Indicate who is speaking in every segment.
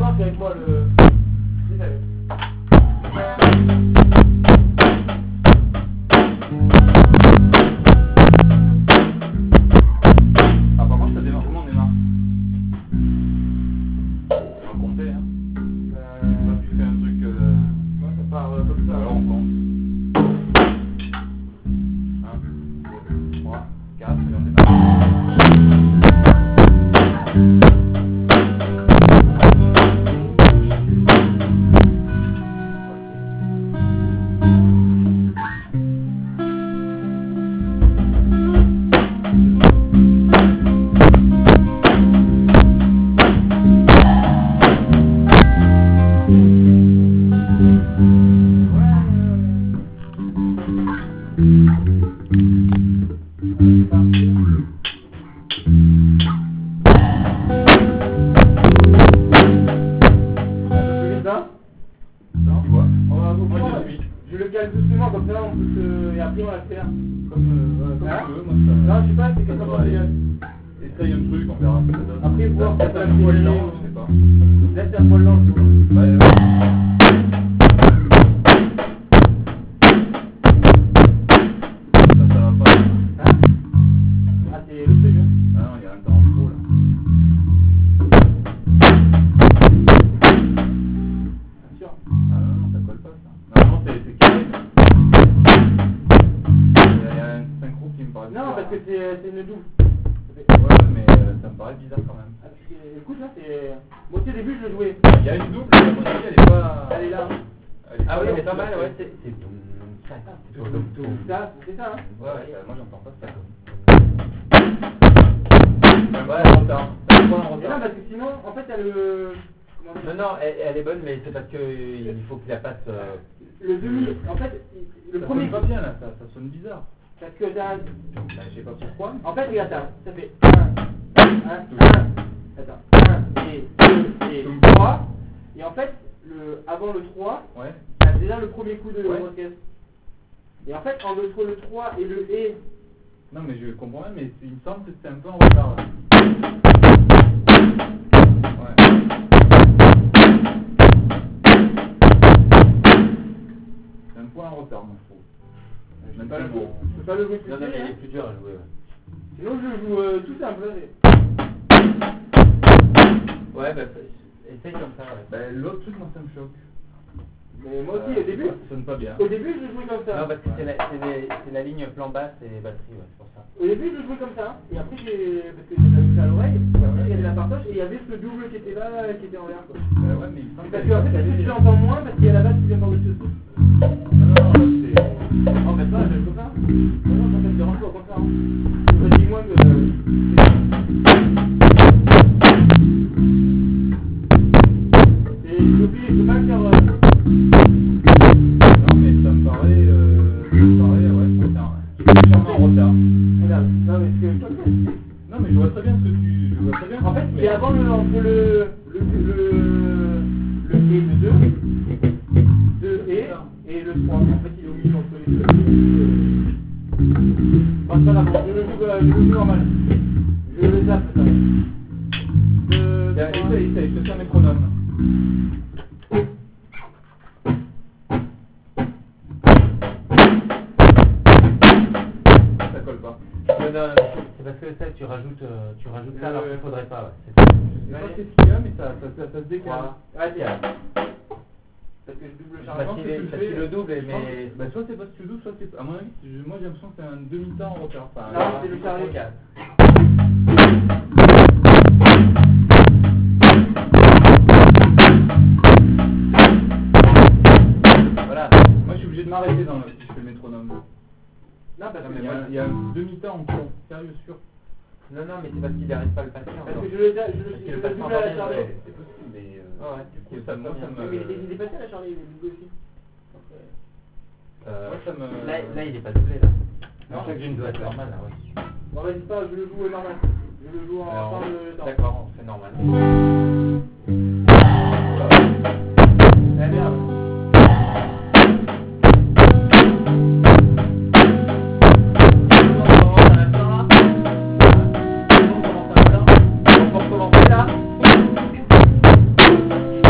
Speaker 1: Non, c'est avec moi le... Désolé.
Speaker 2: Apparemment, ça démarre. Comment on démarre? On va compter, hein. Tu fais un truc...
Speaker 1: Ouais, ça part comme ça.
Speaker 2: Alors on compte. 1, 2, 3, 4, et on démarre.
Speaker 1: Je le calme doucement comme ça on peut se... et après on va le faire.
Speaker 2: Comme tu veux, moi ça...
Speaker 1: Non, je sais pas, c'est comme ça.
Speaker 2: Essaye un truc, on verra ce que ça donne.
Speaker 1: Après voir
Speaker 2: peut-être un poil lent, je sais pas.
Speaker 1: Là c'est un poil lent, tu vois.
Speaker 2: Ouais. Ça va pas.
Speaker 1: Hein? Ah, c'est le truc, hein.
Speaker 2: Ah non, il y a un temps en trop là.
Speaker 1: Bien sûr.
Speaker 2: Ah non, ça colle pas ça. Normalement c'est carré. Il y a un synchro qui me paraît
Speaker 1: Non,
Speaker 2: bizarre.
Speaker 1: parce que c'est une double.
Speaker 2: Ouais, mais ça me paraît bizarre quand même.
Speaker 1: Ah, parce que, écoute, là c'est... Moi au début je le jouais.
Speaker 2: Il y a une double, mais à mon avis elle est pas...
Speaker 1: Elle est là.
Speaker 2: Elle est
Speaker 3: Ah oui,
Speaker 2: pas
Speaker 3: mais pas mal,
Speaker 2: là.
Speaker 3: ouais, c'est
Speaker 1: Ça, c'est ça, hein.
Speaker 2: Ouais, moi j'entends pas ça.
Speaker 3: Ouais,
Speaker 2: En retard. Ça me prend en
Speaker 1: Et non,
Speaker 2: retard.
Speaker 1: parce que sinon, en fait, t'as le... Comment dire?
Speaker 3: Non, non, elle est bonne, mais c'est parce que il faut qu'il la passe.
Speaker 1: Le demi, en fait, le
Speaker 2: Ça
Speaker 1: premier...
Speaker 2: sonne pas bien là, ça sonne bizarre.
Speaker 1: Parce que t'as...
Speaker 2: Je sais pas pourquoi.
Speaker 1: En fait, regarde ça fait 1, 1, attends, 1 et 2 et 3. Et en fait, avant le 3,
Speaker 2: Ouais.
Speaker 1: t'as déjà le premier coup de
Speaker 2: Ouais.
Speaker 1: orchestre. Et en fait, entre le 3 et le et...
Speaker 2: Non mais je comprends bien, mais il me semble que c'est un peu en retard là. Ouais. C'est un point en retard, moi je trouve. Je
Speaker 1: peux pas le jouer plus
Speaker 3: Non, non, mais
Speaker 1: vite,
Speaker 3: il
Speaker 1: hein.
Speaker 3: est plus dur à jouer.
Speaker 1: Sinon, je le joue tout simple.
Speaker 3: Ouais, bah, essaye comme ça, ouais.
Speaker 2: Ben, l'autre truc, moi ça me choque.
Speaker 1: Mais moi aussi, au début,
Speaker 2: Ça sonne pas bien.
Speaker 1: je jouais comme ça.
Speaker 3: Non, parce que c'est la ligne plan basse et batterie, ouais, c'est pour ça.
Speaker 1: Au début, je jouais comme ça. Et après, parce que j'avais ça à l'oreille, et après, il y avait la partage, et il y avait ce double qui était là, qui était en l'air, quoi.
Speaker 2: Ouais, mais il me semble
Speaker 1: Parce que en fait, tu l'entends moins parce qu'il y a la basse qui vient par-dessus aussi.
Speaker 2: Non, c'est...
Speaker 1: En fait, ça, je le fais pas. Non, ça me dérange pas, au contraire. Je dis moins que... Et je peux pas le faire...
Speaker 2: Non, mais ça me paraît, ouais, retard. Légèrement en retard.
Speaker 1: Regarde, non, mais ce que je peux faire,
Speaker 2: Non, mais je vois très bien ce que tu... Je vois très bien.
Speaker 1: en fait, il est avant entre le et de 2 et le 3. En fait, il est au milieu entre les deux. Bon, c'est pas grave, je le joue normal. Je le zappe, ça.
Speaker 2: Essaye, je te fais un métronome. Ça colle pas.
Speaker 3: Non, c'est parce que ça, tu rajoutes ça alors qu'il faudrait pas, ouais.
Speaker 2: Je sais pas ce qu'il y a, mais ça se décale.
Speaker 1: Ouais, tiens. Parce que je double le chargement.
Speaker 3: Parce qu'il le double, mais...
Speaker 2: Bah, soit c'est parce que tu le doubles, soit c'est... À mon avis, moi j'ai l'impression que c'est un demi-temps en retard. Enfin,
Speaker 1: Non, c'est le chargé.
Speaker 3: Voilà.
Speaker 2: moi je suis obligé de m'arrêter si je fais le métronome.
Speaker 1: Non, parce que
Speaker 2: Il y a un demi-temps en cours, sérieux, sûr.
Speaker 3: Non, mais c'est parce qu'il n'arrive pas à le passer
Speaker 1: parce
Speaker 3: encore.
Speaker 1: que je le double à la chargée.
Speaker 2: C'est possible, mais
Speaker 3: Ouais,
Speaker 2: du coup,
Speaker 3: c'est
Speaker 2: ça, moi,
Speaker 3: pas
Speaker 2: ça
Speaker 3: bien.
Speaker 2: me...
Speaker 1: Mais il est passé à la chargée, il est double aussi.
Speaker 2: Moi, ça me...
Speaker 3: Là, il est pas doublé, là.
Speaker 2: Non,
Speaker 3: Chaque ligne doit être normale, là, ouais.
Speaker 1: Bon, vas-y, pas, je le joue normal. Je le joue en
Speaker 3: Alors,
Speaker 1: temps de temps.
Speaker 3: d'accord, c'est normal.
Speaker 1: Eh merde.
Speaker 3: On peut recommencer là.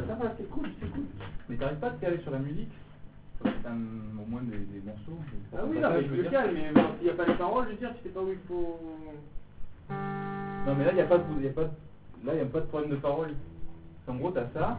Speaker 2: ça va, c'est cool, c'est cool. Mais t'arrives pas à te caler sur la musique? Au moins des morceaux.
Speaker 1: Ah oui, non, mais je me calme, mais bon, s'il n'y a pas les paroles, je veux dire, tu sais pas où il faut...
Speaker 2: Non, mais là, il n'y a pas de problème de parole. En gros, t'as ça.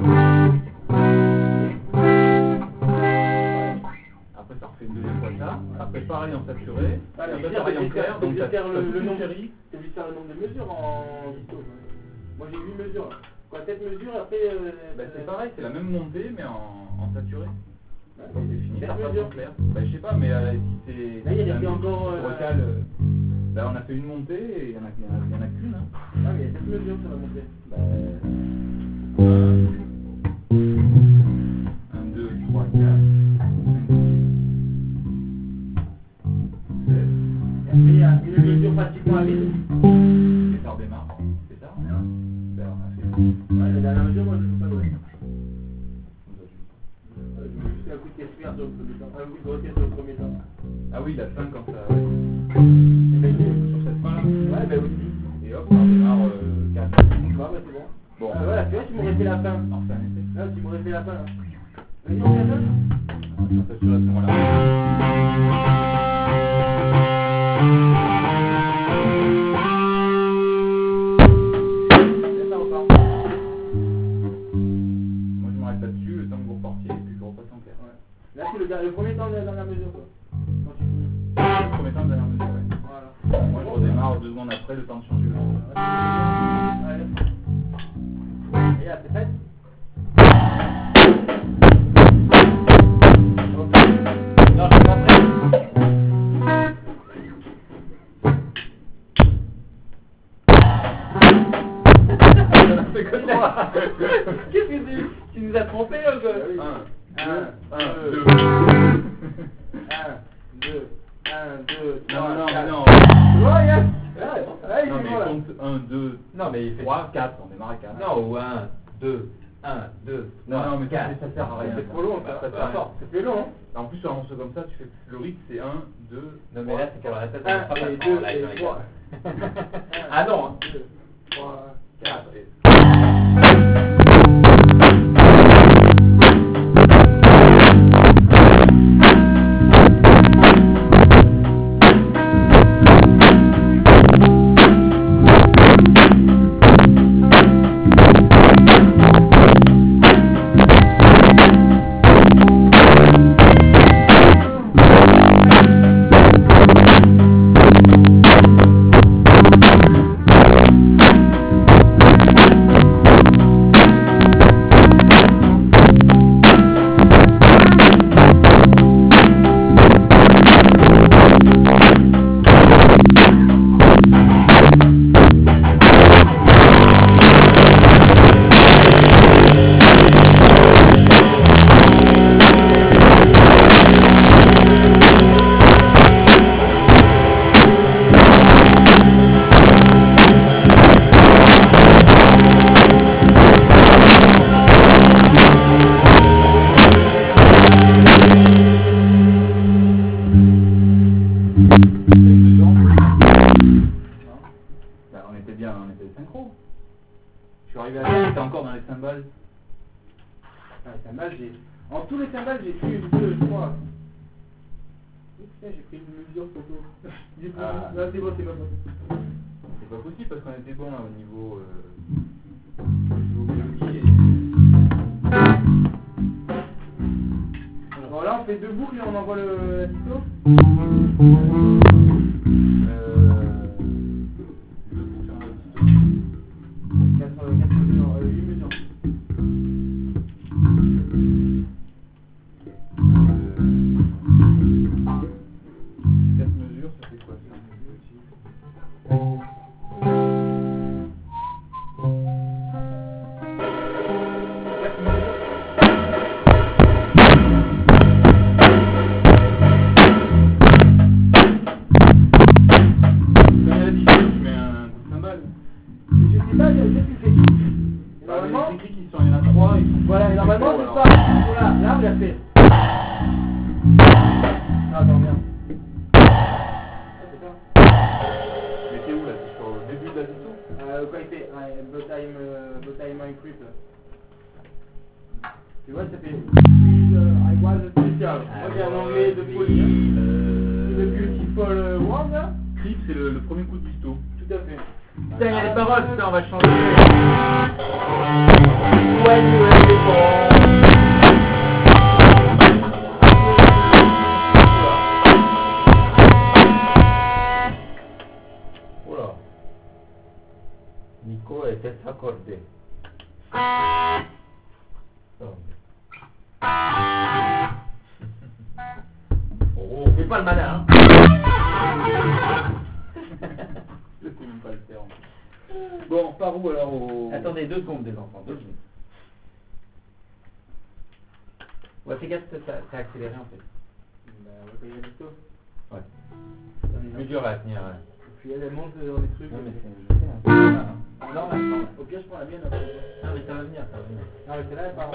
Speaker 2: Après, ça refait une deuxième fois ça. Après, pareil en saturé.
Speaker 1: Ah, mais
Speaker 2: Après,
Speaker 1: dire,
Speaker 2: pareil en clair. Donc, t'as
Speaker 1: faire le nombre
Speaker 2: chéri.
Speaker 1: T'es obligé de faire le nombre de mesures en disto. Moi, j'ai 8 mesures, là. Quoi, 7 mesures, après...
Speaker 2: Bah, c'est pareil, c'est la même montée, mais en saturé.
Speaker 1: Ouais,
Speaker 2: Donc, c'est fini,
Speaker 1: sept
Speaker 2: ça repasse
Speaker 1: mesures.
Speaker 2: en clair. Bah, je sais pas, mais si c'est...
Speaker 1: Là, il y a
Speaker 2: c'est
Speaker 1: des
Speaker 2: un
Speaker 1: encore,
Speaker 2: tu recales, bah, on a fait une montée et il y en a qu'une. Hein.
Speaker 1: Ah, mais il y a 7 mesures sur la montée.
Speaker 2: Bah, 1, 2, 3, 4, 5, 6, 7.
Speaker 1: Et après, il y a une mesure pratiquement à vide.
Speaker 2: Et ça redémarre. C'est ça? Ben, on a fait.
Speaker 1: Ouais, la dernière mesure, moi, je ne joue pas de ouais.
Speaker 2: On a
Speaker 1: Je me suis fait un coup de casse-pierre sur le premier temps. Un coup de roquette sur le premier temps.
Speaker 2: Ah oui, la fin quand ça. Ouais.
Speaker 1: Et ben,
Speaker 2: Sur cette fin là.
Speaker 1: ouais, ben aussi.
Speaker 2: Et hop, ça redémarre 4.
Speaker 1: Bah, c'est bon.
Speaker 2: Bon.
Speaker 1: Ah, voilà, tu vois, tu m'aurais fait la fin.
Speaker 2: Alors c'est un effet.
Speaker 1: Là, tu m'aurais fait la fin, là. Vas-y, on fait la fin.
Speaker 2: On s'assure à ce moment-là.
Speaker 1: Et ça repart.
Speaker 2: Moi je m'arrête là-dessus, le temps que vous repartiez et puis je repasse en clair.
Speaker 1: Ouais. Là, c'est le premier temps de la dernière mesure, quoi. Quand tu finis.
Speaker 2: Le premier temps de la dernière mesure, ouais.
Speaker 1: Voilà.
Speaker 2: Moi je redémarre 2 secondes après le temps de changer le temps.
Speaker 1: Allez. Et là, c'est fait.
Speaker 3: Non, je suis pas prêt.
Speaker 1: Qu'est-ce que tu nous as trompé, là, quoi?
Speaker 2: 1, 2,
Speaker 1: 1, 2, 3,
Speaker 2: non,
Speaker 1: 4.
Speaker 2: non.
Speaker 1: Ouais, yes. Ouais,
Speaker 2: Non,
Speaker 1: c'est
Speaker 2: mais
Speaker 1: bon, là.
Speaker 2: compte 1, 2,
Speaker 3: Non, mais il fait
Speaker 2: 3, 4, on démarre à 4.
Speaker 3: Non, ou 1, 2, 1, 2,
Speaker 2: Non, mais
Speaker 3: 4.
Speaker 2: ça sert à rien.
Speaker 1: C'est trop long, ça.
Speaker 2: Ça sert à rien.
Speaker 1: C'est plus long, hein.
Speaker 2: En plus, sur un morceau comme ça, tu fais le rythme, c'est 1, 2,
Speaker 3: Non, mais là, c'est qu'elle répète, on
Speaker 1: 1
Speaker 3: ne fera pas
Speaker 1: et
Speaker 3: ça
Speaker 1: 2
Speaker 3: en live
Speaker 1: et
Speaker 3: dans les
Speaker 1: 3.
Speaker 3: gars. Ah non, hein.
Speaker 1: 2, 3, 4.
Speaker 2: Je suis arrivé à ça, j'étais encore dans les cymbales.
Speaker 1: Ah, les cymbales, en tous les cymbales, j'ai pris 1, 2, 3. Oh putain, j'ai pris une mesure photo. Du coup,
Speaker 2: Ah.
Speaker 1: là, c'est bon, c'est pas bon.
Speaker 2: C'est pas possible parce qu'on était bon là, au niveau mélodie
Speaker 1: Bon, là, on fait 2 boucles et on envoie le tuto. Quatre mesures, 8 mesures.
Speaker 2: Quatre mesures, ça fait quoi ça? Quand il y a la différence, tu mets un coup de cymbale.
Speaker 1: Je sais pas, qu'est-ce que tu fais? Et
Speaker 2: Bah,
Speaker 1: normalement,
Speaker 2: les écrits qui sont, il y en a 3, ils sont...
Speaker 1: voilà, et normalement, c'est
Speaker 2: alors.
Speaker 1: ça. Voilà, là, on l'a fait. Ah, attends, merde. Ah, c'est ça.
Speaker 2: Mais t'es où là? T'es sur le début de la vidéo?
Speaker 1: Quoi il fait? Ouais, Blow time and creep. Là. Tu vois, ça fait I was a special. Moi j'ai un anglais de folie. Hein. The beautiful world là.
Speaker 2: Creep, c'est le premier coup de pisto.
Speaker 1: Tout à fait.
Speaker 3: Putain, il y a les paroles, putain, on va changer.
Speaker 1: When you were born.
Speaker 3: Oula. Nico était accordé. Oh, fais pas le malin, hein.
Speaker 2: Je sais même pas le faire. Bon, on repart où alors au...
Speaker 3: Attendez 2 secondes, les enfants, 2 secondes. Ouais, fais gaffe, t'as accéléré en fait.
Speaker 1: Bah, on va payer le taux.
Speaker 3: Ouais. Plus dur à tenir, ouais.
Speaker 1: Puis elle monte dans les trucs.
Speaker 3: Non, mais c'est... je sais, hein. Non,
Speaker 1: Au pire, je prends la mienne après.
Speaker 3: non, mais ça va venir, ça va venir.
Speaker 1: Non, mais celle-là, elle part.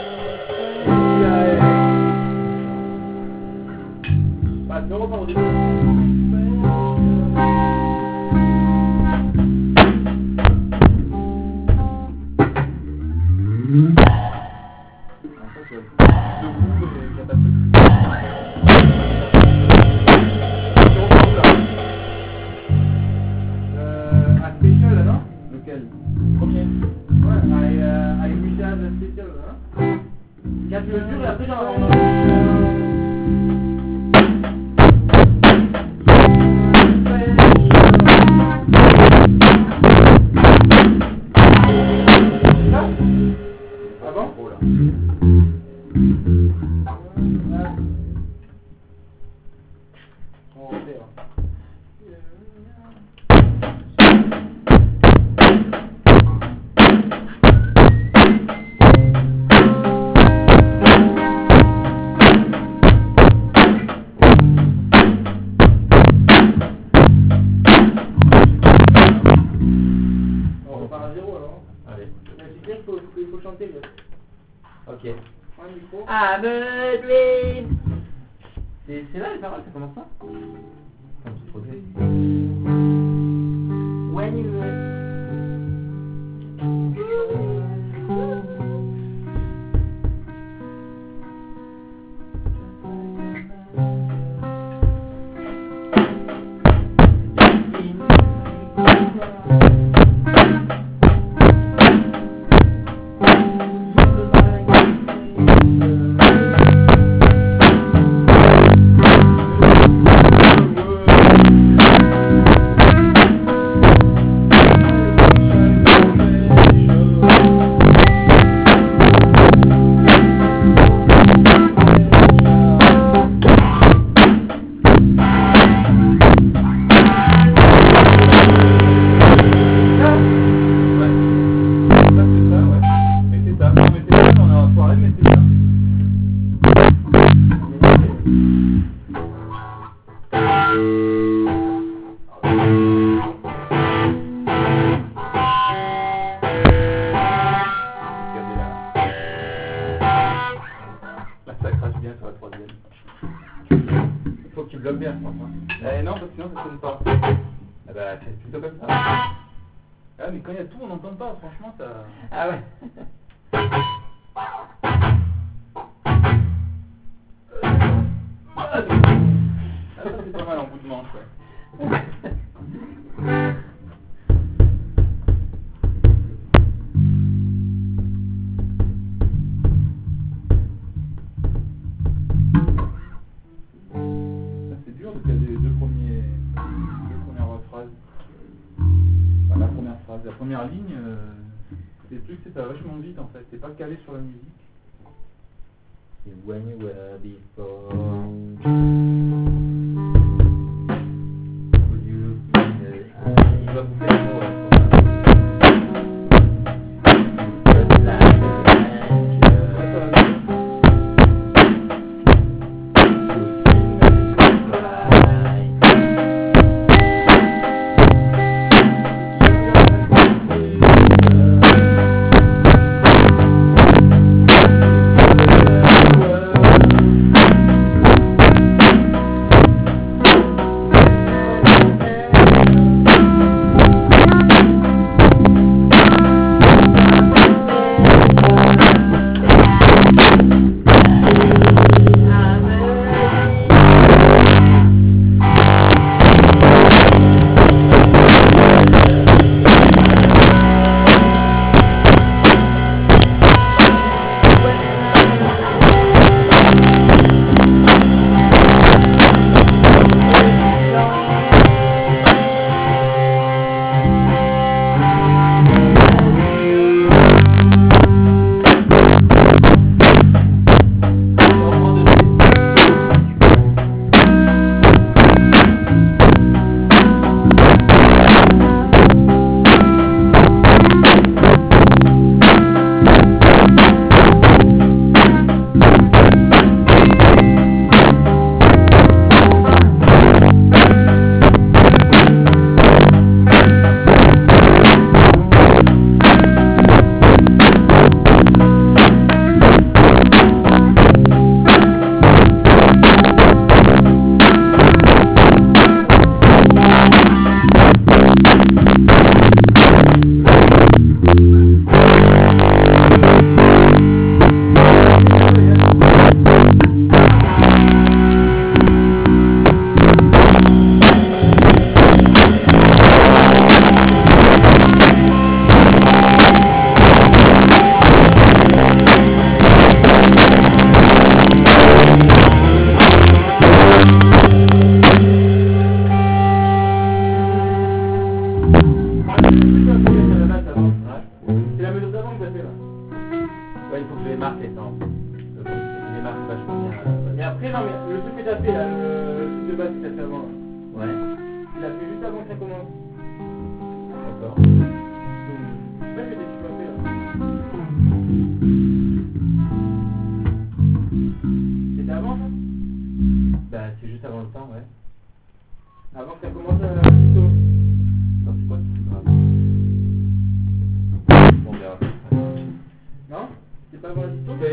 Speaker 1: Bah, ne repars au début.
Speaker 2: Debout et catapulte.
Speaker 1: Un spécial là, non?
Speaker 2: Lequel? Premier.
Speaker 1: Ouais, avec Mujaz spécial là. 4 mesures et après j'en ai. Ah bon?
Speaker 2: Oh là.
Speaker 1: On va faire. On repart à 0 alors.
Speaker 3: Allez.
Speaker 1: Mais c'est bien qu'il faut chanter. Là.
Speaker 3: Ok.
Speaker 1: Prends le micro.
Speaker 3: I'm a dream. C'est là les paroles, ça commence pas? Attends, c'est trop dur. When you faut que tu bloques bien, je pense. Hein.
Speaker 2: Non, parce que sinon ça sonne pas.
Speaker 3: Ah bah, c'est plutôt comme ça.
Speaker 2: Ah, mais quand il y a tout, on n'entend pas, franchement, ça...
Speaker 3: Ah ouais.
Speaker 2: Ah, ça c'est pas mal en bout de manche, ouais. Ça c'est dur de caser les deux premières phrases. Enfin, la première phrase. La première ligne, c'est le truc, ça va vachement vite en fait. C'est pas calé sur la musique.
Speaker 3: When you were before. Would you look in the eye? Il va bouffer les mots, ouais. Just like an angel.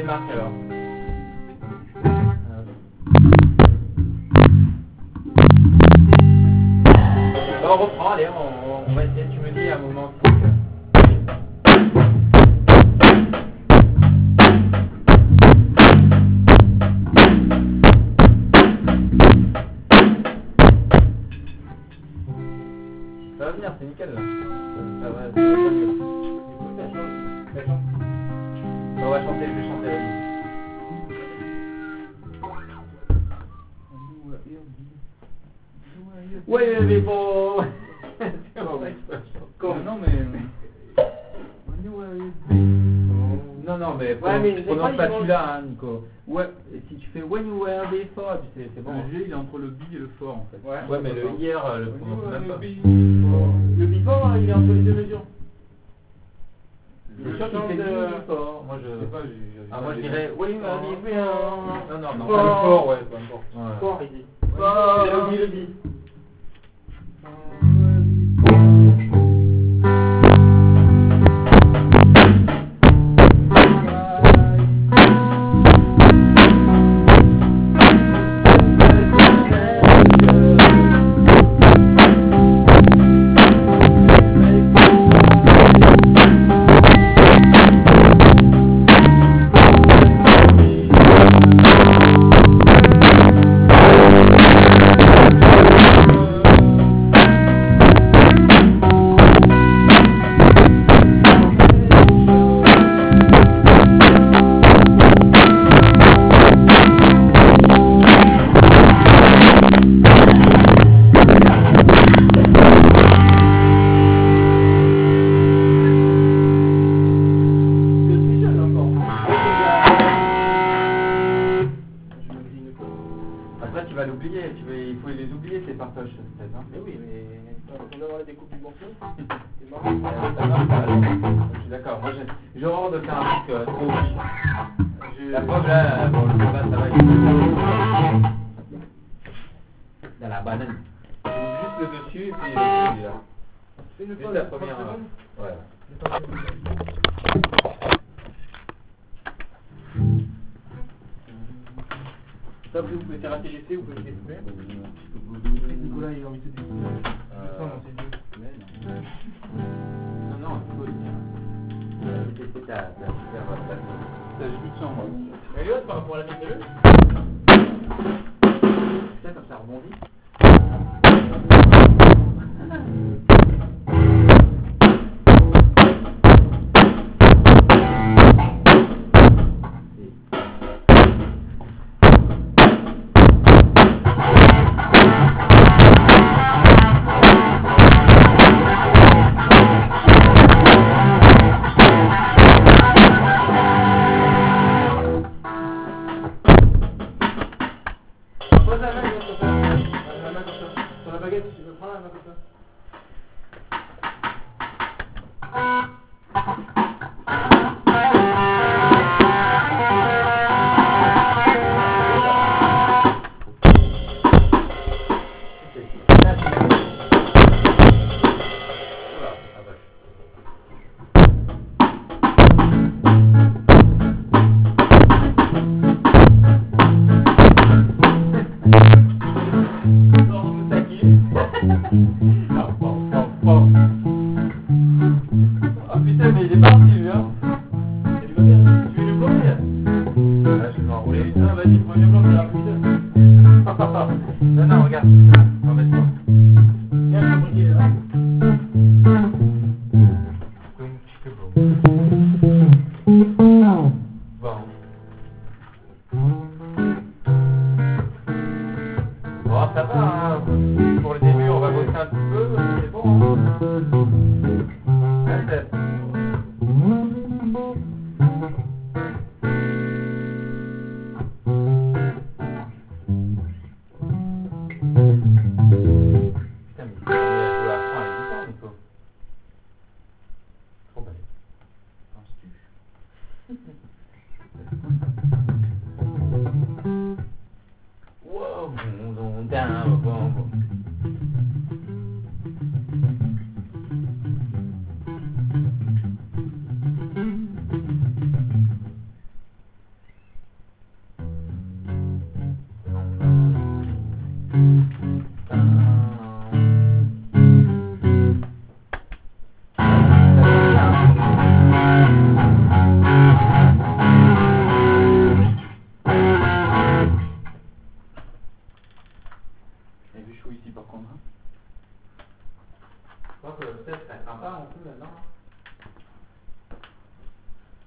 Speaker 3: marque alors. On reprend, allez, on va essayer. Tu me dis à un moment si. Ça va venir, c'est nickel là. Ça va mieux. On va chanter, je vais chanter la vie. Ouais, mais bon.
Speaker 2: Non, mais...
Speaker 3: Non, non, mais prononce pas celui-là, hein, Nico. Ouais, si tu fais when you were before, c'est bon.
Speaker 2: Le G, il est entre le bi et le fort, en fait.
Speaker 3: Ouais, mais le hier, le prononce même pas.
Speaker 1: Le before, il est entre les deux mesures.
Speaker 3: C'est sûr qu'il fait before. Moi, je sais pas, moi, je dirais when you were before. Non,
Speaker 2: le fort, ouais, peu importe.
Speaker 1: Fort, il dit. Fort, le bi.
Speaker 3: Après, tu vas l'oublier, il faut les oublier ces partages, peut-être. Hein.
Speaker 1: Mais oui, mais on doit avoir la découpe du morceau. C'est marrant.
Speaker 3: Ça marche pas, alors. Je suis d'accord. Moi, j'ai horreur de faire un truc trop oublié. La preuve, là, bon, le combat, ça va. Dans la banane. Juste le dessus et puis celui-là.
Speaker 1: C'est une
Speaker 3: Juste
Speaker 1: fois
Speaker 3: la
Speaker 1: la
Speaker 3: première. Ouais.
Speaker 1: Ça, vous pouvez faire un TGC, vous pouvez le découper. Nicolas, il a envie de se découper.
Speaker 3: Non, non, il faut le dire. C'est ta super plateau.
Speaker 2: J'ai plus de sang, moi.
Speaker 1: Mais l'autre, par rapport à la tête de l'œuf.
Speaker 3: Ça, comme ça rebondit.
Speaker 1: Pose la main comme ça. La main comme ça. Sur la baguette, tu veux prendre la main comme ça.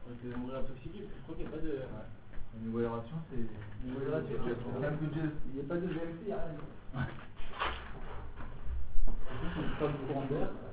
Speaker 1: Tu vas mourir intoxiqué, je crois qu'il n'y a pas de...
Speaker 2: Ouais. Niveau aération, c'est...
Speaker 1: Niveau aération,
Speaker 2: il n'y a pas de VMC, il n'y a rien. C'est une phase de courant d'air.